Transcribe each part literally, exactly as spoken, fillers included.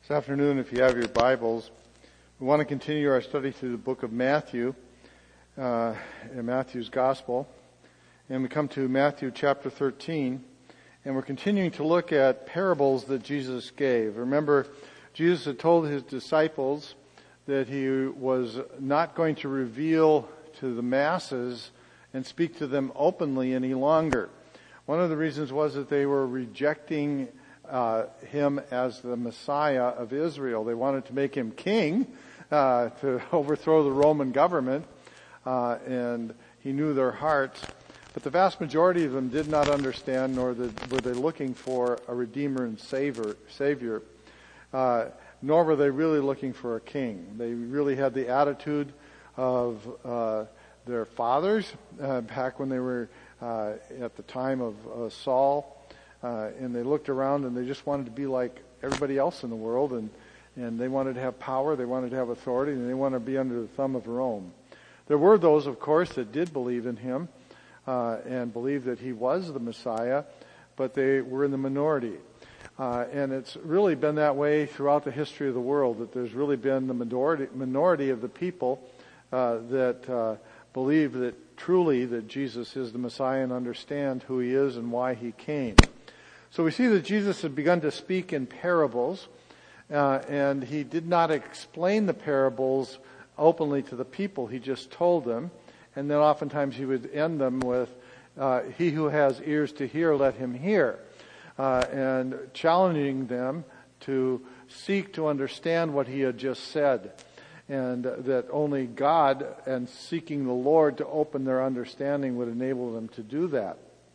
This afternoon, if you have your Bibles, we want to continue our study through the book of Matthew, uh, in Matthew's Gospel. And we come to Matthew chapter thirteen, and we're continuing to look at parables that Jesus gave. Remember, Jesus had told his disciples that he was not going to reveal to the masses and speak to them openly any longer. One of the reasons was that they were rejecting Uh, him as the Messiah of Israel. They wanted to make him king, uh, to overthrow the Roman government, uh, and he knew their hearts. But the vast majority of them did not understand, nor the, were they looking for a Redeemer and Savior, savior uh, nor were they really looking for a king. They really had the attitude of uh, their fathers uh, back when they were uh, at the time of uh, Saul. Uh, and they looked around and they just wanted to be like everybody else in the world, and, and they wanted to have power, they wanted to have authority, and they wanted to be under the thumb of Rome. There were those, of course, that did believe in him uh, and believed that he was the Messiah, but they were in the minority. Uh, and it's really been that way throughout the history of the world, that there's really been the minority, minority of the people uh, that uh, believe that truly that Jesus is the Messiah and understand who he is and why he came. So we see that Jesus had begun to speak in parables, uh, and he did not explain the parables openly to the people. He just told them, and then oftentimes he would end them with, uh, he who has ears to hear, let him hear, uh, and challenging them to seek to understand what he had just said, and that only God and seeking the Lord to open their understanding would enable them to do that.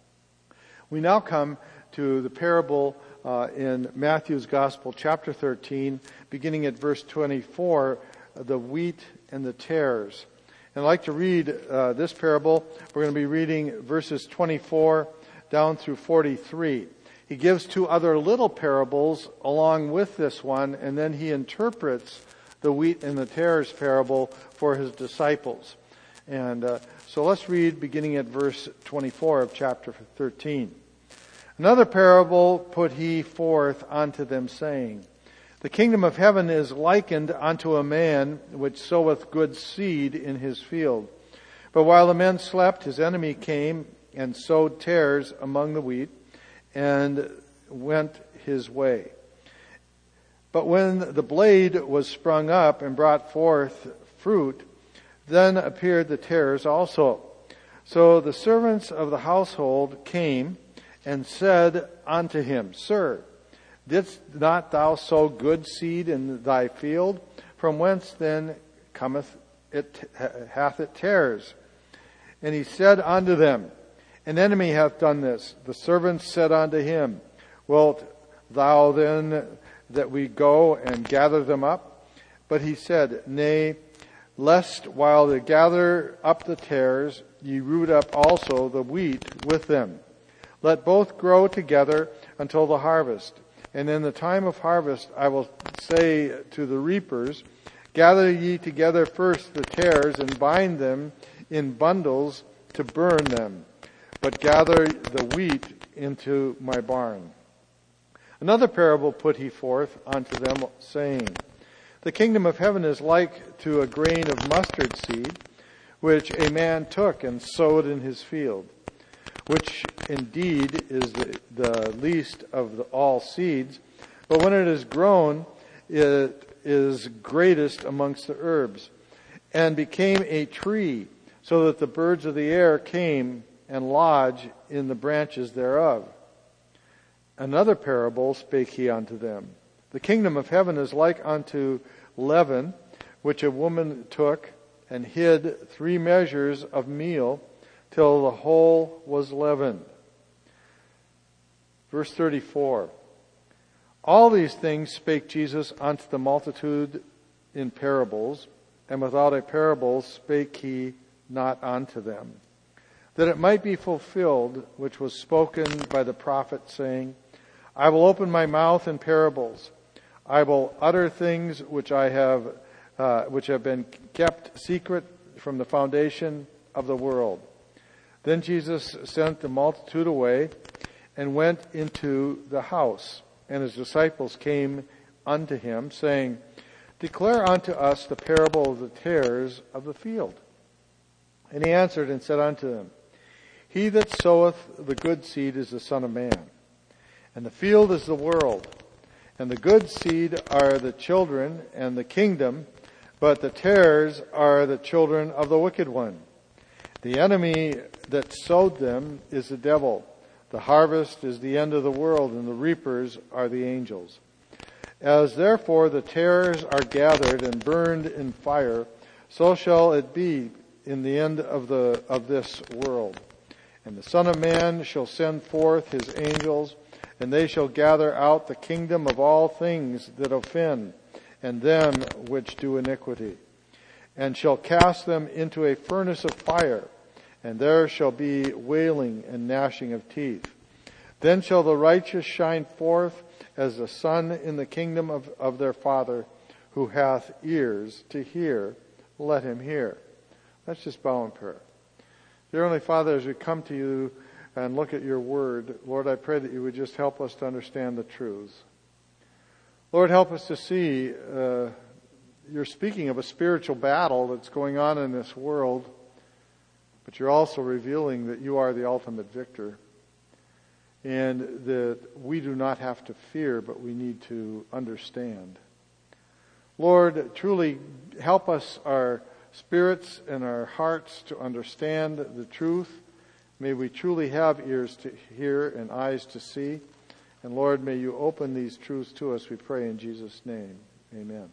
We now come to the parable uh, in Matthew's Gospel, chapter thirteen, beginning at verse twenty-four, the wheat and the tares. And I'd like to read uh, this parable. We're going to be reading verses twenty-four down through forty-three. He gives two other little parables along with this one, and then he interprets the wheat and the tares parable for his disciples. And uh, so let's read beginning at verse twenty-four of chapter thirteen. Another parable put he forth unto them, saying, The kingdom of heaven is likened unto a man which soweth good seed in his field. But while the men slept, his enemy came and sowed tares among the wheat, and went his way. But when the blade was sprung up and brought forth fruit, then appeared the tares also. So the servants of the household came and said unto him, Sir, didst not thou sow good seed in thy field? From whence then cometh it, hath it tares? And he said unto them, An enemy hath done this. The servants said unto him, Wilt thou then that we go and gather them up? But he said, Nay, lest while they gather up the tares, ye root up also the wheat with them. Let both grow together until the harvest. And in the time of harvest I will say to the reapers, Gather ye together first the tares, and bind them in bundles to burn them, but gather the wheat into my barn. Another parable put he forth unto them, saying, The kingdom of heaven is like to a grain of mustard seed, which a man took and sowed in his field, which indeed is the, the least of the, all seeds, but when it is grown, it is greatest amongst the herbs, and became a tree, so that the birds of the air came and lodged in the branches thereof. Another parable spake he unto them. The kingdom of heaven is like unto leaven, which a woman took and hid three measures of meal, till the whole was leavened. Verse thirty-four. All these things spake Jesus unto the multitude in parables, and without a parable spake he not unto them, that it might be fulfilled which was spoken by the prophet, saying, I will open my mouth in parables. I will utter things which I have, uh, which have been kept secret from the foundation of the world. Then Jesus sent the multitude away and went into the house, and his disciples came unto him, saying, Declare unto us the parable of the tares of the field. And he answered and said unto them, He that soweth the good seed is the Son of Man, and the field is the world. And the good seed are the children and the kingdom, but the tares are the children of the wicked one. The enemy that sowed them is the devil. The harvest is the end of the world, and the reapers are the angels. As therefore the tares are gathered and burned in fire, so shall it be in the end of the of this world. And the Son of Man shall send forth his angels, and they shall gather out the kingdom of all things that offend, and them which do iniquity, and shall cast them into a furnace of fire, and there shall be wailing and gnashing of teeth. Then shall the righteous shine forth as the sun in the kingdom of, of their Father. Who hath ears to hear, let him hear. Let's just bow in prayer. Dear Heavenly Father, as we come to you and look at your word, Lord, I pray that you would just help us to understand the truths. Lord, help us to see, uh, you're speaking of a spiritual battle that's going on in this world, but you're also revealing that you are the ultimate victor, and that we do not have to fear, but we need to understand. Lord, truly help us, our spirits and our hearts, to understand the truth. May we truly have ears to hear and eyes to see. And Lord, may you open these truths to us, we pray in Jesus' name. Amen.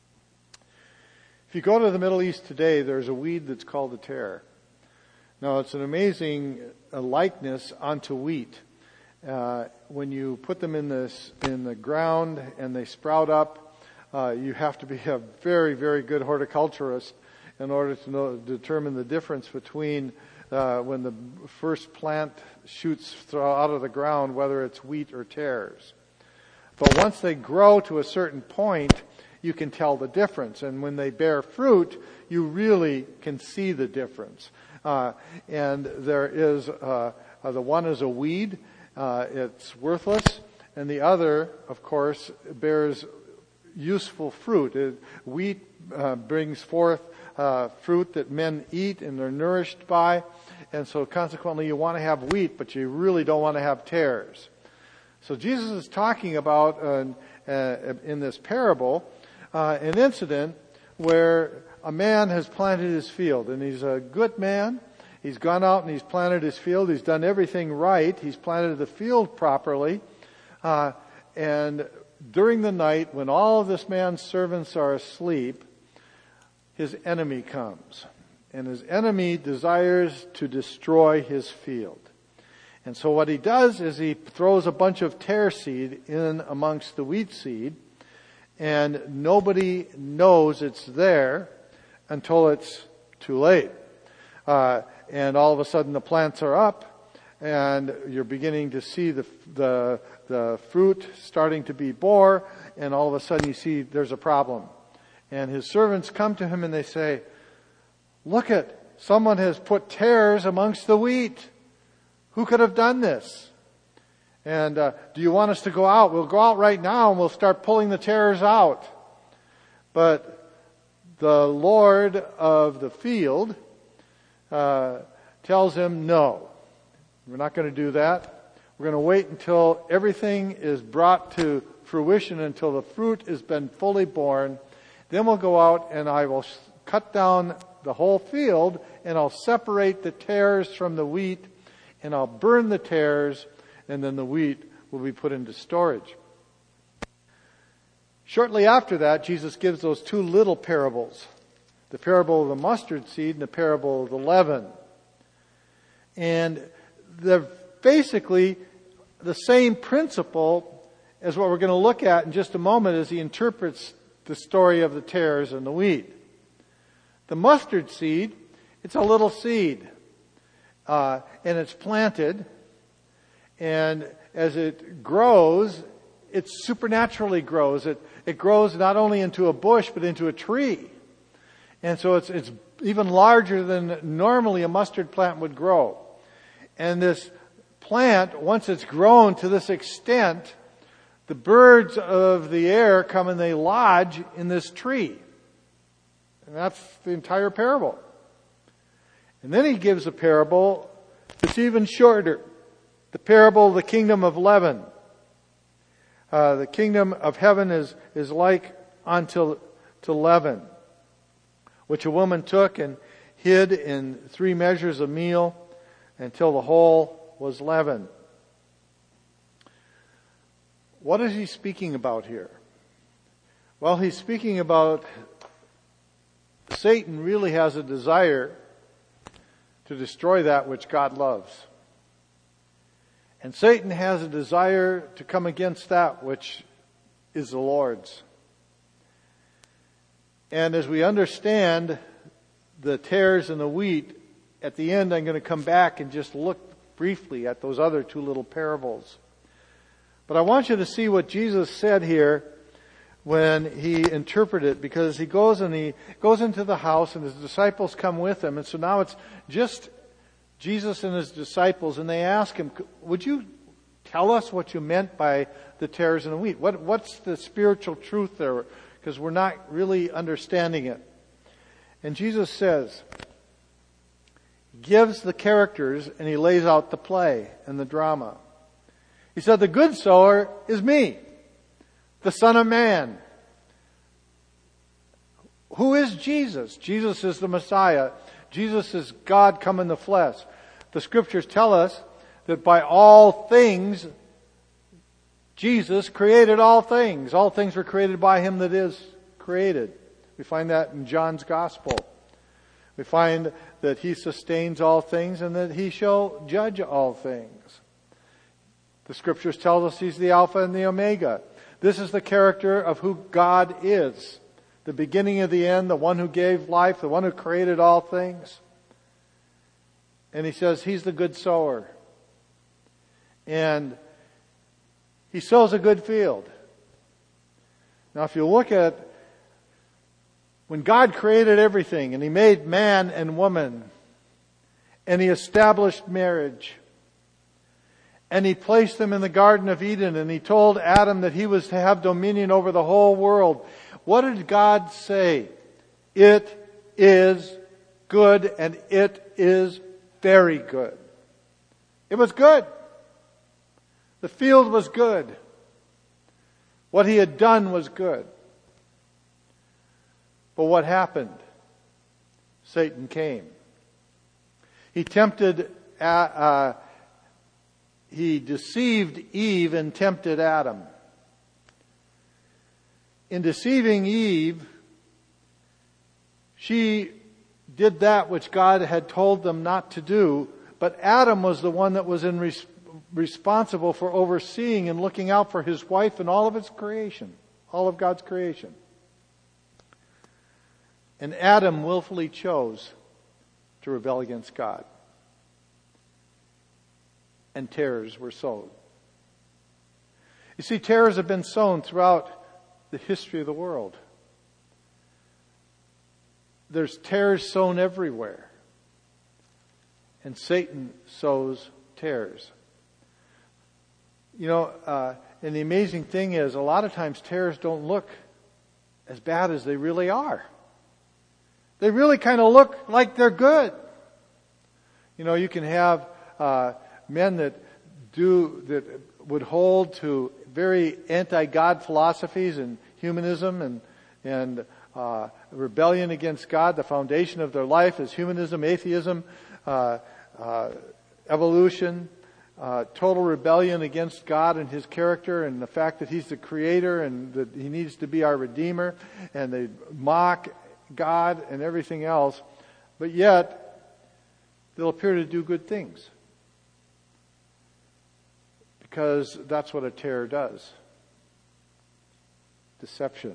If you go to the Middle East today, there's a weed that's called a tare. Now, it's an amazing uh, likeness onto wheat. Uh, when you put them in this in the ground and they sprout up, uh, you have to be a very, very good horticulturist in order to know, determine the difference between uh, when the first plant shoots out of the ground, whether it's wheat or tares. But once they grow to a certain point, you can tell the difference. And when they bear fruit, you really can see the difference. Uh, and there is, uh, uh, the one is a weed. Uh, it's worthless. And the other, of course, bears useful fruit. It, wheat uh, brings forth uh, fruit that men eat and they're nourished by. And so consequently you want to have wheat, but you really don't want to have tares. So Jesus is talking about, uh, uh, in this parable, uh, an incident where a man has planted his field, and he's a good man. He's gone out and he's planted his field. He's done everything right. He's planted the field properly. Uh, and during the night, when all of this man's servants are asleep, his enemy comes. And his enemy desires to destroy his field. And so what he does is he throws a bunch of tare seed in amongst the wheat seed, and nobody knows it's there until it's too late. Uh, and all of a sudden the plants are up, and you're beginning to see the, the, the fruit starting to be bore, and all of a sudden you see there's a problem. And his servants come to him and they say, "Look at, someone has put tares amongst the wheat. Who could have done this? And uh, do you want us to go out? We'll go out right now and we'll start pulling the tares out." But the Lord of the field uh, tells him, "No, we're not going to do that. We're going to wait until everything is brought to fruition, until the fruit has been fully born. Then we'll go out and I will cut down the whole field, and I'll separate the tares from the wheat, and I'll burn the tares, and then the wheat will be put into storage." Shortly after that, Jesus gives those two little parables, the parable of the mustard seed and the parable of the leaven. And they're basically the same principle as what we're going to look at in just a moment as he interprets the story of the tares and the wheat. The mustard seed, it's a little seed. Uh, and it's planted, and as it grows, it supernaturally grows. It it grows not only into a bush, but into a tree. And so it's it's even larger than normally a mustard plant would grow. And this plant, once it's grown to this extent, the birds of the air come and they lodge in this tree. And that's the entire parable. And then he gives a parable that's even shorter. The parable of the kingdom of leaven. Uh, the kingdom of heaven is, is like unto to leaven, which a woman took and hid in three measures of meal until the whole was leavened. What is he speaking about here? Well, he's speaking about Satan really has a desire to destroy that which God loves. And Satan has a desire to come against that which is the Lord's. And as we understand the tares and the wheat, at the end I'm going to come back and just look briefly at those other two little parables. But I want you to see what Jesus said here when he interpreted it, because he goes and he goes into the house and his disciples come with him. And so now it's just Jesus and his disciples, and they ask him, would you tell us what you meant by the tares and the wheat? What, what's the spiritual truth there? Because we're not really understanding it. And Jesus says, gives the characters and he lays out the play and the drama. He said, the good sower is me, the Son of Man. Who is Jesus? Jesus is the Messiah. Jesus is God come in the flesh. The scriptures tell us that by all things, Jesus created all things. All things were created by him that is created. We find that in John's Gospel. We find that he sustains all things and that he shall judge all things. The scriptures tell us he's the Alpha and the Omega. This is the character of who God is. The beginning of the end, the one who gave life, the one who created all things. And he says he's the good sower. And he sows a good field. Now if you look at when God created everything and he made man and woman and he established marriage and he placed them in the Garden of Eden and he told Adam that he was to have dominion over the whole world. What did God say? It is good and it is very good. It was good. The field was good. What he had done was good. But what happened? Satan came. He tempted, uh, uh, he deceived Eve and tempted Adam. In deceiving Eve, she did that which God had told them not to do, but Adam was the one that was in res- responsible for overseeing and looking out for his wife and all of its creation, all of God's creation. And Adam willfully chose to rebel against God. And tares were sowed. You see, tares have been sown throughout the history of the world. There's tares sown everywhere. And Satan sows tares. You know, uh, and the amazing thing is, a lot of times tares don't look as bad as they really are. They really kind of look like they're good. You know, you can have uh, men that do that would hold to very anti-God philosophies and humanism and and uh, rebellion against God. The foundation of their life is humanism, atheism, uh, uh, evolution, uh, total rebellion against God and His character and the fact that He's the Creator and that He needs to be our Redeemer. And they mock God and everything else, but yet they'll appear to do good things because that's what a tare does. Deception.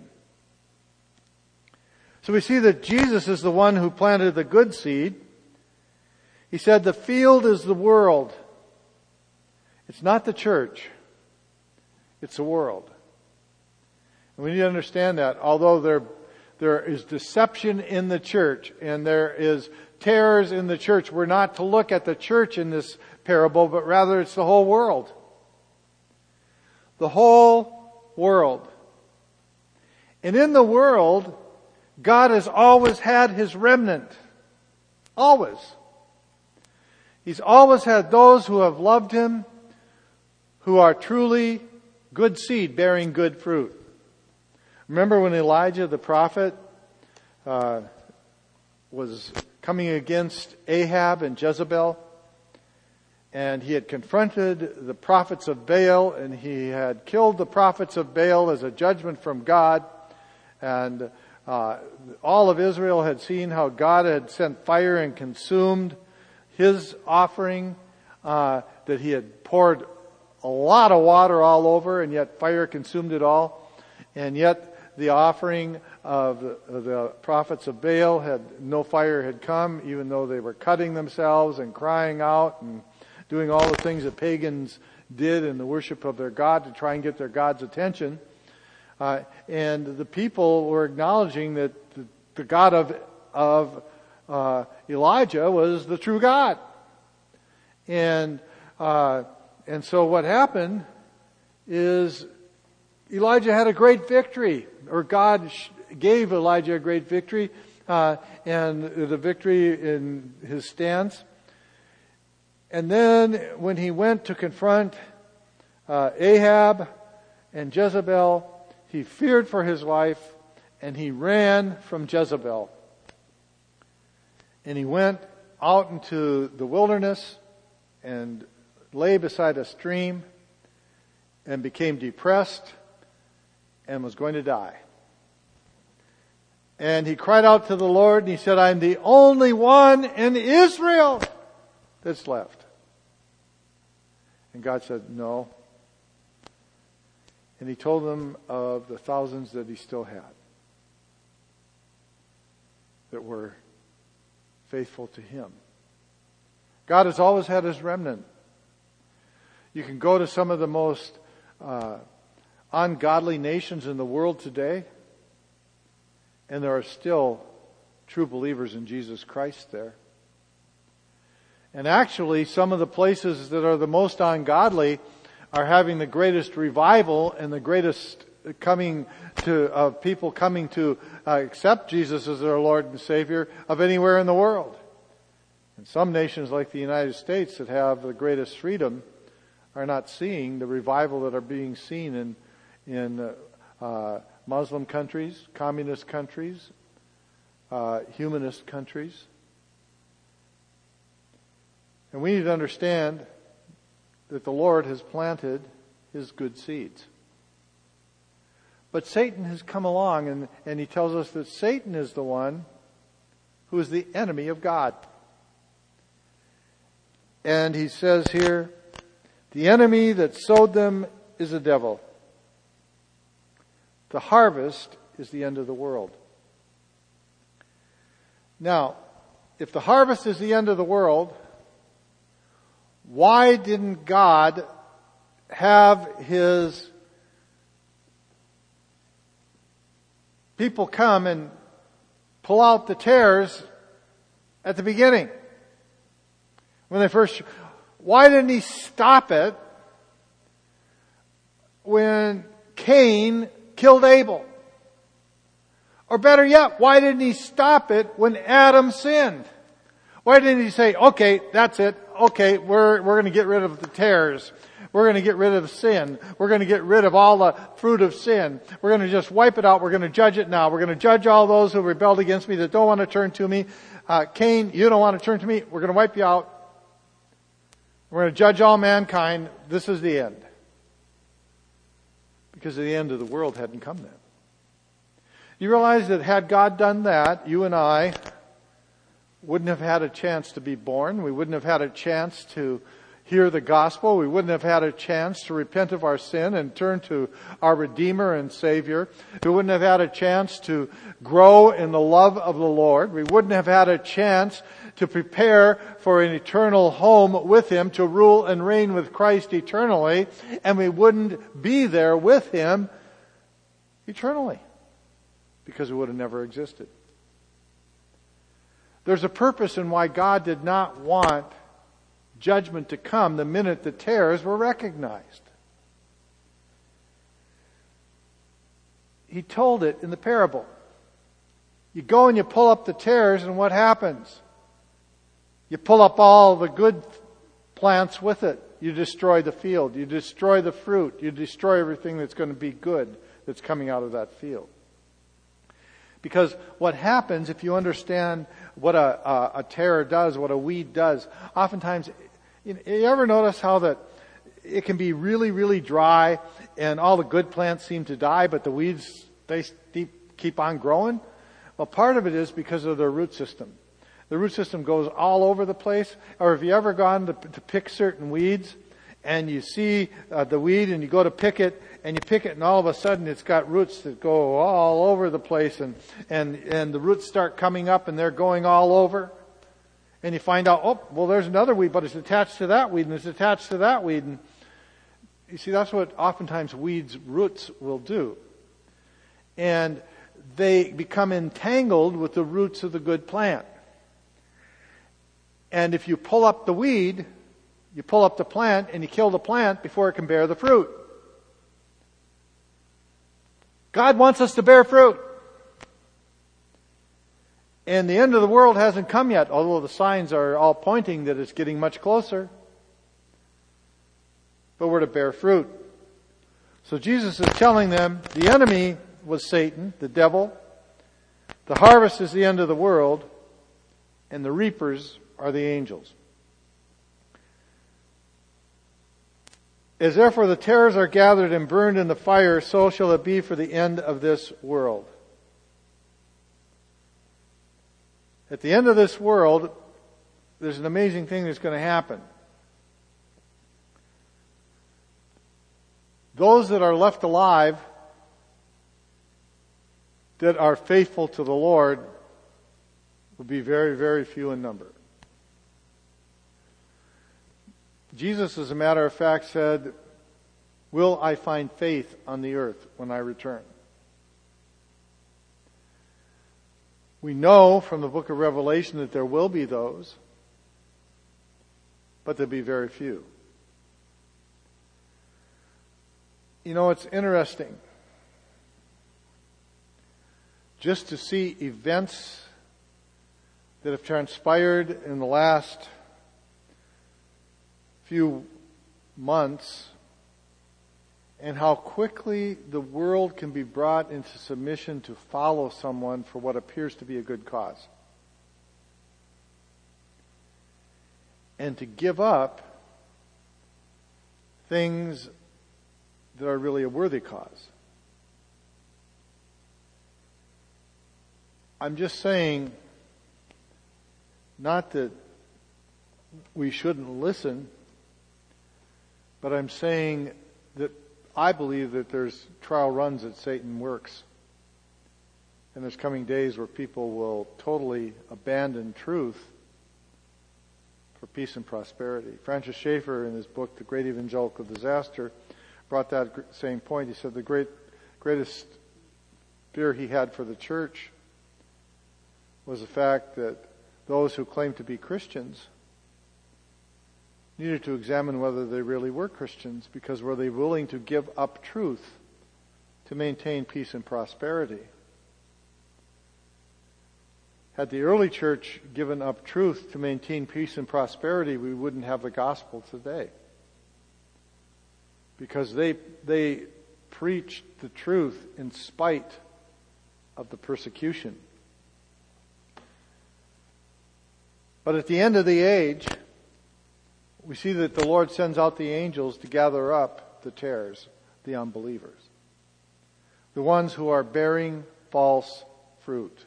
So we see that Jesus is the one who planted the good seed. He said the field is the world. It's not the church. It's the world. And we need to understand that, although there There is deception in the church and there is tares in the church. We're not to look at the church in this parable, but rather it's the whole world. The whole world. And in the world, God has always had His remnant. Always. He's always had those who have loved Him, who are truly good seed bearing good fruit. Remember when Elijah the prophet uh, was coming against Ahab and Jezebel? And he had confronted the prophets of Baal, and he had killed the prophets of Baal as a judgment from God. And uh, all of Israel had seen how God had sent fire and consumed his offering, uh, that he had poured a lot of water all over, and yet fire consumed it all. And yet the offering of the, of the prophets of Baal had no fire had come, even though they were cutting themselves and crying out and doing all the things that pagans did in the worship of their God to try and get their God's attention. Uh, and the people were acknowledging that the, the God of, of uh, Elijah was the true God. And, uh, and so what happened is Elijah had a great victory, or God gave Elijah a great victory, uh, and the victory in his stance. And then when he went to confront uh, Ahab and Jezebel, he feared for his life and he ran from Jezebel. And he went out into the wilderness and lay beside a stream and became depressed and was going to die. And he cried out to the Lord and he said, I'm the only one in Israel that's left. And God said, no. And he told them of the thousands that he still had that were faithful to him. God has always had his remnant. You can go to some of the most uh, ungodly nations in the world today, and there are still true believers in Jesus Christ there. And actually, some of the places that are the most ungodly are having the greatest revival and the greatest coming to of people coming to uh, accept Jesus as their Lord and Savior of anywhere in the world. And some nations like the United States that have the greatest freedom are not seeing the revival that are being seen in in uh, uh, Muslim countries, communist countries, uh, humanist countries. And we need to understand that the Lord has planted his good seeds. But Satan has come along and, and he tells us that Satan is the one who is the enemy of God. And he says here, the enemy that sowed them is the devil. The harvest is the end of the world. Now, if the harvest is the end of the world, why didn't God have his people come and pull out the tares at the beginning? When they first, why didn't he stop it when Cain killed Abel? Or better yet, why didn't he stop it when Adam sinned? Why didn't he say, okay, that's it. Okay, we're, we're going to get rid of the tares. We're going to get rid of sin. We're going to get rid of all the fruit of sin. We're going to just wipe it out. We're going to judge it now. We're going to judge all those who rebelled against me that don't want to turn to me. Uh, Cain, you don't want to turn to me. We're going to wipe you out. We're going to judge all mankind. This is the end. Because the end of the world hadn't come then. You realize that had God done that, you and I wouldn't have had a chance to be born. We wouldn't have had a chance to hear the gospel. We wouldn't have had a chance to repent of our sin and turn to our Redeemer and Savior. We wouldn't have had a chance to grow in the love of the Lord. We wouldn't have had a chance to prepare for an eternal home with Him, to rule and reign with Christ eternally. And we wouldn't be there with Him eternally, because it would have never existed. There's a purpose in why God did not want judgment to come the minute the tares were recognized. he told it in the parable. You go and you pull up the tares, and what happens? You pull up all the good plants with it. You destroy the field. You destroy the fruit. You destroy everything that's going to be good that's coming out of that field. Because what happens, if you understand what a, a, a tare does, what a weed does, oftentimes, you, you ever notice how that it can be really, really dry and all the good plants seem to die, but the weeds, they keep, keep on growing? Well, part of it is because of their root system. The root system goes all over the place. Or have you ever gone to, to pick certain weeds and you see uh, the weed and you go to pick it and you pick it and all of a sudden it's got roots that go all over the place and, and, and the roots start coming up and they're going all over. And you find out, oh, well, there's another weed, but it's attached to that weed and it's attached to that weed. And you see, that's what oftentimes weeds' roots will do. And they become entangled with the roots of the good plant. And if you pull up the weed, you pull up the plant and you kill the plant before it can bear the fruit. God wants us to bear fruit. And the end of the world hasn't come yet, although the signs are all pointing that it's getting much closer. But we're to bear fruit. So Jesus is telling them the enemy was Satan, the devil. The harvest is the end of the world. And the reapers are the angels. As therefore the tares are gathered and burned in the fire, so shall it be for the end of this world. At the end of this world, there's an amazing thing that's going to happen. Those that are left alive, that are faithful to the Lord, will be very, very few in number. Jesus, as a matter of fact, said, "Will I find faith on the earth when I return?" We know from the book of Revelation that there will be those, but there'll be very few. You know, it's interesting just to see events that have transpired in the last few months and how quickly the world can be brought into submission to follow someone for what appears to be a good cause. And to give up things that are really a worthy cause. I'm just saying, not that we shouldn't listen, but I'm saying that I believe that there's trial runs that Satan works. And there's coming days where people will totally abandon truth for peace and prosperity. Francis Schaeffer, in his book, The Great Evangelical Disaster, brought that same point. He said the great, greatest fear he had for the church was the fact that those who claimed to be Christians needed to examine whether they really were Christians, because were they willing to give up truth to maintain peace and prosperity? Had the early church given up truth to maintain peace and prosperity, we wouldn't have the gospel today. Because they they preached the truth in spite of the persecution. But at the end of the age, we see that the Lord sends out the angels to gather up the tares, the unbelievers. The ones who are bearing false fruit.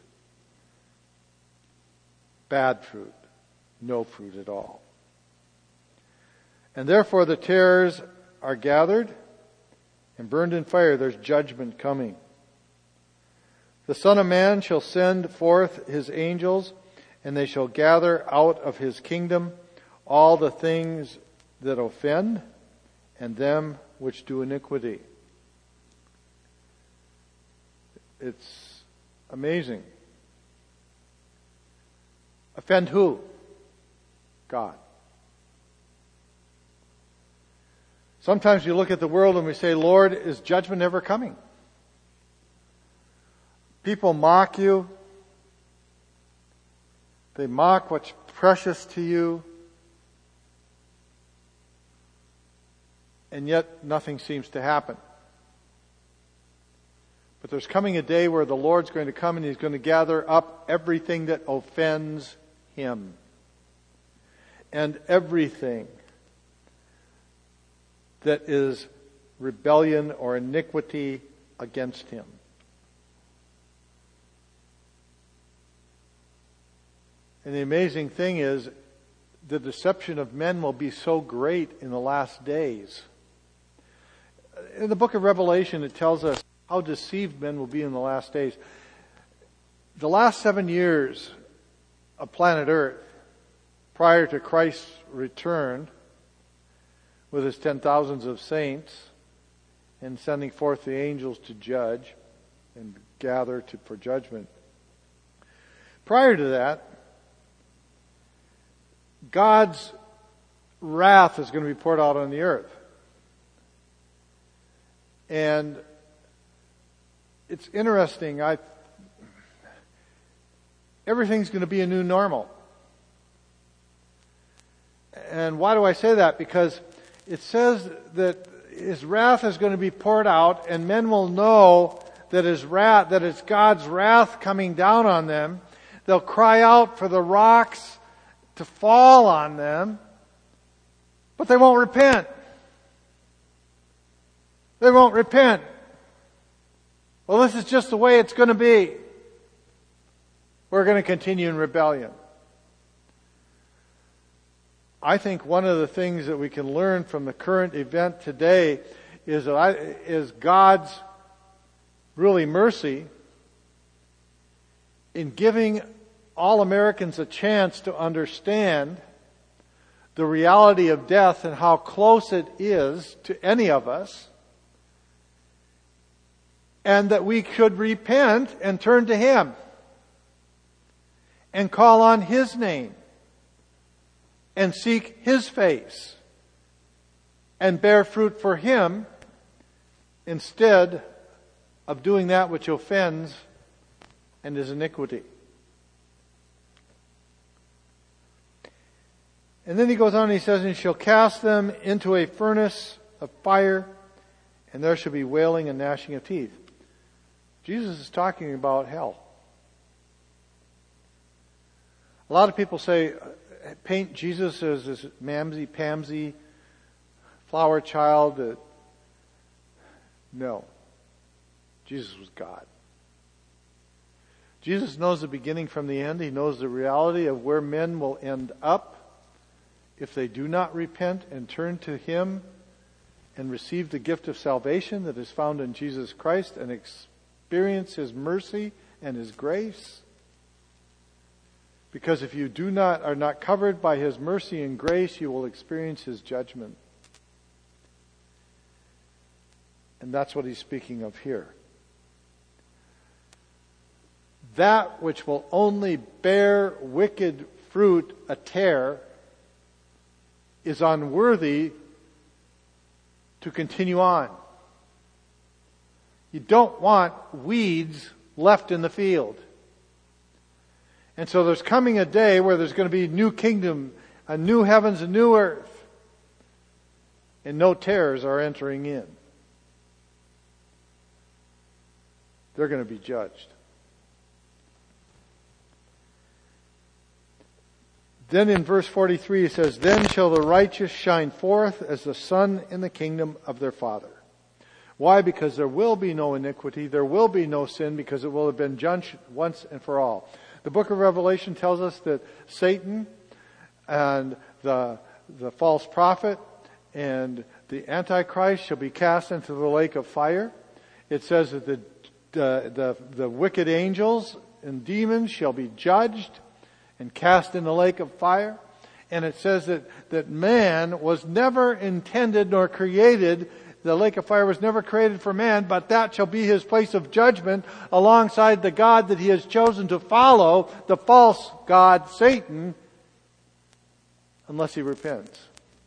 Bad fruit. No fruit at all. And therefore the tares are gathered and burned in fire. There's judgment coming. The Son of Man shall send forth his angels, and they shall gather out of his kingdom all the things that offend and them which do iniquity. It's amazing. Offend who? God. Sometimes you look at the world and we say, Lord, is judgment ever coming? People mock you. They mock what's precious to you. And yet nothing seems to happen. But there's coming a day where the Lord's going to come and He's going to gather up everything that offends Him. And everything that is rebellion or iniquity against Him. And the amazing thing is, the deception of men will be so great in the last days. In the book of Revelation, it tells us how deceived men will be in the last days. The last seven years of planet Earth, prior to Christ's return, with His ten thousands of saints, and sending forth the angels to judge and gather to, for judgment. Prior to that, God's wrath is going to be poured out on the earth. And it's interesting. I everything's going to be a new normal. And why do I say that? Because it says that His wrath is going to be poured out, and men will know that His wrath, that it's God's wrath coming down on them. They'll cry out for the rocks to fall on them, but they won't repent. They won't repent. Well, this is just the way it's going to be. We're going to continue in rebellion. I think one of the things that we can learn from the current event today is, that I, is God's really mercy in giving all Americans a chance to understand the reality of death and how close it is to any of us, and that we should repent and turn to Him and call on His name and seek His face and bear fruit for Him instead of doing that which offends and is iniquity. And then he goes on and he says, and shall cast them into a furnace of fire, and there shall be wailing and gnashing of teeth. Jesus is talking about hell. A lot of people say, paint Jesus as this mamsy-pamsy flower child. That No. Jesus was God. Jesus knows the beginning from the end. He knows the reality of where men will end up if they do not repent and turn to Him and receive the gift of salvation that is found in Jesus Christ and experience His mercy and His grace. Because if you do not, are not covered by His mercy and grace, you will experience His judgment. And that's what he's speaking of here. That which will only bear wicked fruit, a tare, is unworthy to continue on. You don't want weeds left in the field. And so there's coming a day where there's going to be a new kingdom, a new heavens, a new earth. And no tares are entering in. They're going to be judged. Then in verse forty-three it says, then shall the righteous shine forth as the sun in the kingdom of their Father. Why? Because there will be no iniquity, there will be no sin, because it will have been judged once and for all. The book of Revelation tells us that Satan and the, the false prophet and the Antichrist shall be cast into the lake of fire. It says that the, the, the, the wicked angels and demons shall be judged and cast in the lake of fire. And it says that, that man was never intended nor created, the lake of fire was never created for man, but that shall be his place of judgment alongside the God that he has chosen to follow, the false god Satan, unless he repents.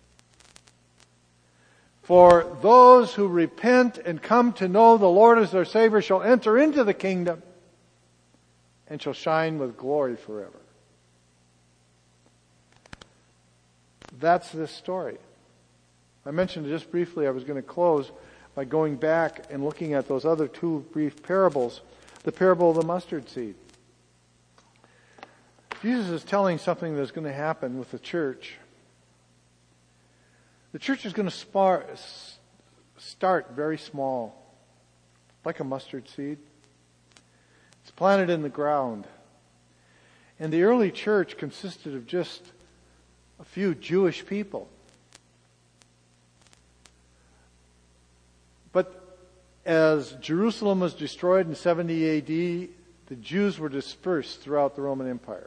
For those who repent and come to know the Lord as their Savior shall enter into the kingdom. and shall shine with glory forever. That's this story. I mentioned just briefly I was going to close by going back and looking at those other two brief parables. The parable of the mustard seed. Jesus is telling something that's going to happen with the church. The church is going to spar- start very small, like a mustard seed. It's planted in the ground. And the early church consisted of just a few Jewish people. But as Jerusalem was destroyed in seventy A D, the Jews were dispersed throughout the Roman Empire.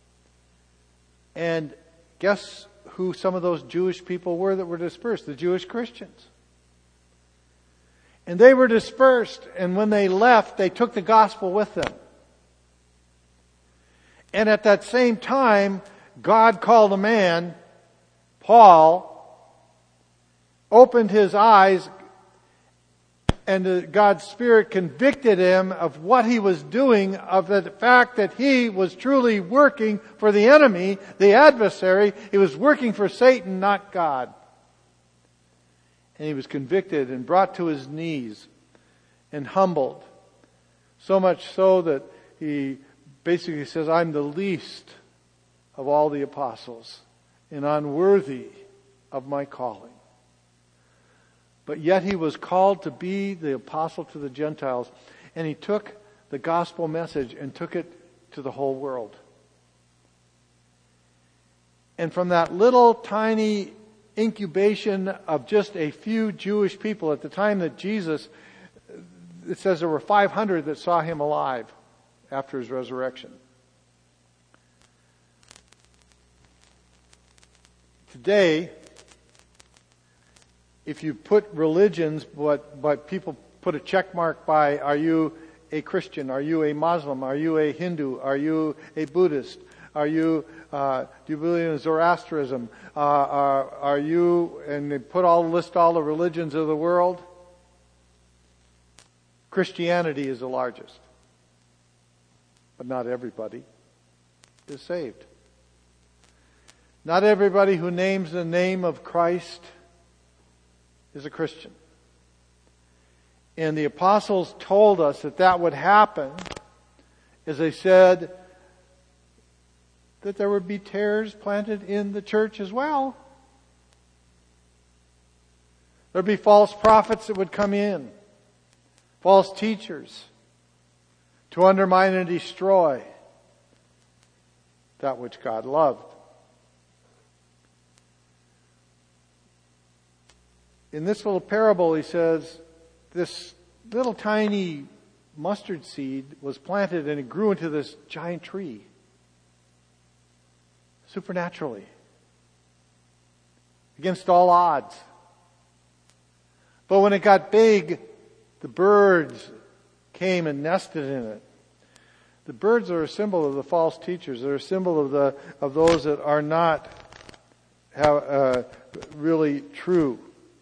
And guess who some of those Jewish people were that were dispersed? The Jewish Christians. And they were dispersed, and when they left, they took the gospel with them. And at that same time, God called a man, Paul, opened his eyes, and God's Spirit convicted him of what he was doing, of the fact that he was truly working for the enemy, the adversary. He was working for Satan, not God. And he was convicted and brought to his knees and humbled. So much so that he basically says, I'm the least of all the apostles and unworthy of my calling. But yet he was called to be the apostle to the Gentiles. And he took the gospel message and took it to the whole world. And from that little tiny incubation of just a few Jewish people at the time that Jesus, it says there were five hundred that saw him alive after his resurrection. Today, if you put religions, but, but people put a check mark by, are you a Christian? Are you a Muslim? Are you a Hindu? Are you a Buddhist? Are you, uh, do you believe in Zoroastrianism? Uh, are, are you, and they put all, list all the religions of the world? Christianity is the largest. But not everybody is saved. Not everybody who names the name of Christ is a Christian. And the apostles told us that that would happen, as they said that there would be tares planted in the church as well. There'd be false prophets that would come in, false teachers, to undermine and destroy that which God loved. In this little parable, he says, this little tiny mustard seed was planted and it grew into this giant tree. Supernaturally. Against all odds. But when it got big, the birds came and nested in it. The birds are a symbol of the false teachers. They're a symbol of the of those that are not have, uh, really true.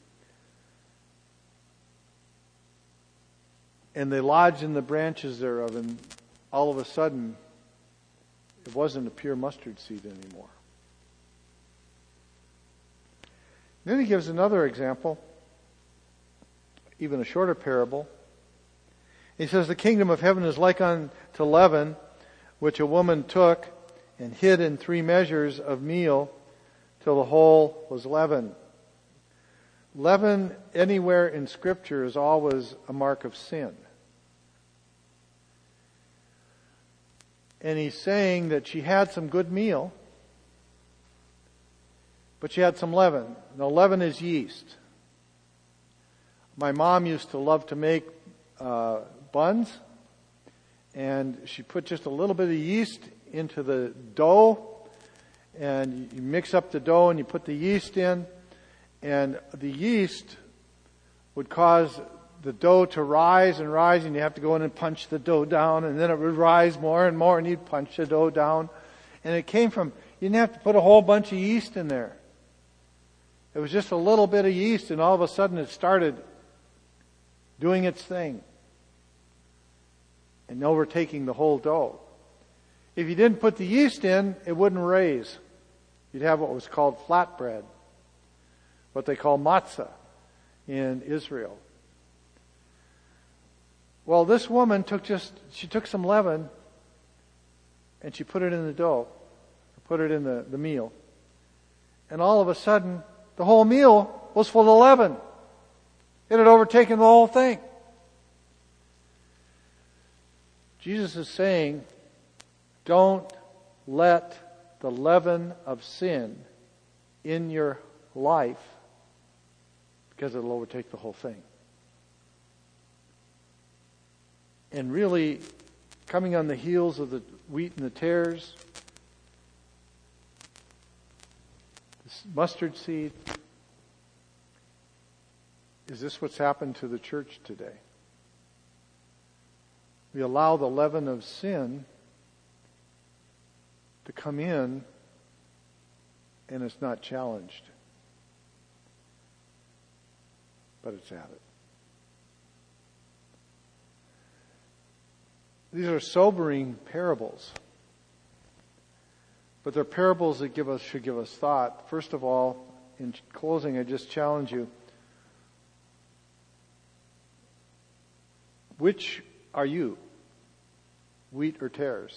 And they lodged in the branches thereof, and all of a sudden, it wasn't a pure mustard seed anymore. Then he gives another example, even a shorter parable. He says, the kingdom of heaven is like unto leaven, which a woman took and hid in three measures of meal till the whole was leavened. Leaven anywhere in Scripture is always a mark of sin. And he's saying that she had some good meal, but she had some leaven. Now, leaven is yeast. My mom used to love to make uh, buns, and she put just a little bit of yeast into the dough, and you mix up the dough and you put the yeast in, and the yeast would cause the dough to rise and rise, and you have to go in and punch the dough down, and then it would rise more and more, and you'd punch the dough down. And it came from, you didn't have to put a whole bunch of yeast in there. It was just a little bit of yeast, and all of a sudden it started doing its thing and overtaking the whole dough. If you didn't put the yeast in, it wouldn't raise. You'd have what was called flatbread, what they call matzah in Israel. Well, this woman took just, she took some leaven and she put it in the dough, put it in the, the meal. And all of a sudden, the whole meal was full of leaven. It had overtaken the whole thing. Jesus is saying, don't let the leaven of sin in your life, because it'll overtake the whole thing. And really, coming on the heels of the wheat and the tares, this mustard seed, is this what's happened to the church today? We allow the leaven of sin to come in, and it's not challenged, but it's added. These are sobering parables, but they're parables that give us should give us thought. First of all, in closing, I just challenge you: which are you, wheat or tares?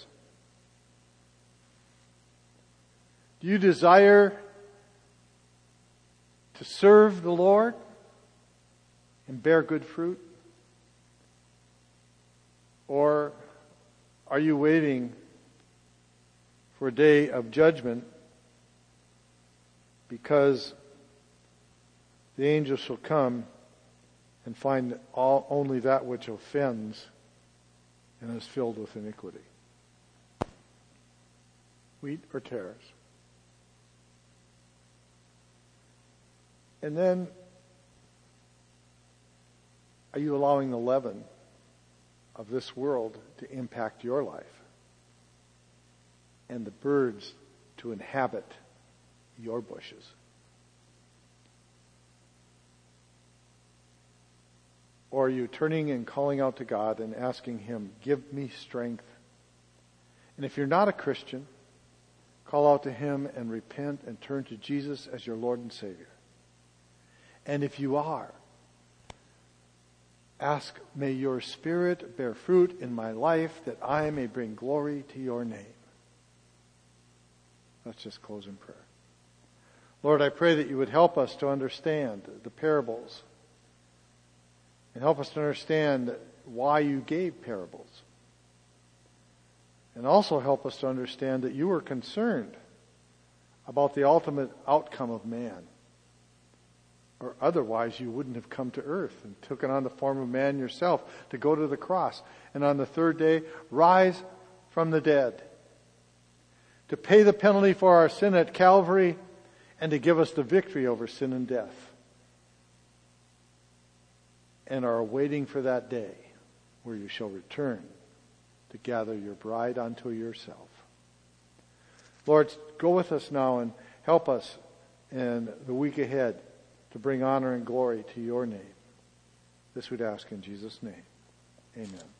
Do you desire to serve the Lord and bear good fruit? Or are you waiting for a day of judgment because the angels shall come and find all, only that which offends and is filled with iniquity? Wheat or tares? And then, are you allowing the leaven of this world to impact your life and the birds to inhabit your bushes? Or are you turning and calling out to God and asking Him, give me strength? And if you're not a Christian, call out to Him and repent and turn to Jesus as your Lord and Savior. And if you are, ask, may your Spirit bear fruit in my life that I may bring glory to your name. Let's just close in prayer. Lord, I pray that you would help us to understand the parables and help us to understand why you gave parables. And also help us to understand that you were concerned about the ultimate outcome of man. Or otherwise you wouldn't have come to earth and taken on the form of man yourself to go to the cross. And on the third day, rise from the dead. To pay the penalty for our sin at Calvary and to give us the victory over sin and death. And are waiting for that day where you shall return to gather your bride unto yourself. Lord, go with us now and help us in the week ahead to bring honor and glory to your name. This we'd ask in Jesus' name. Amen.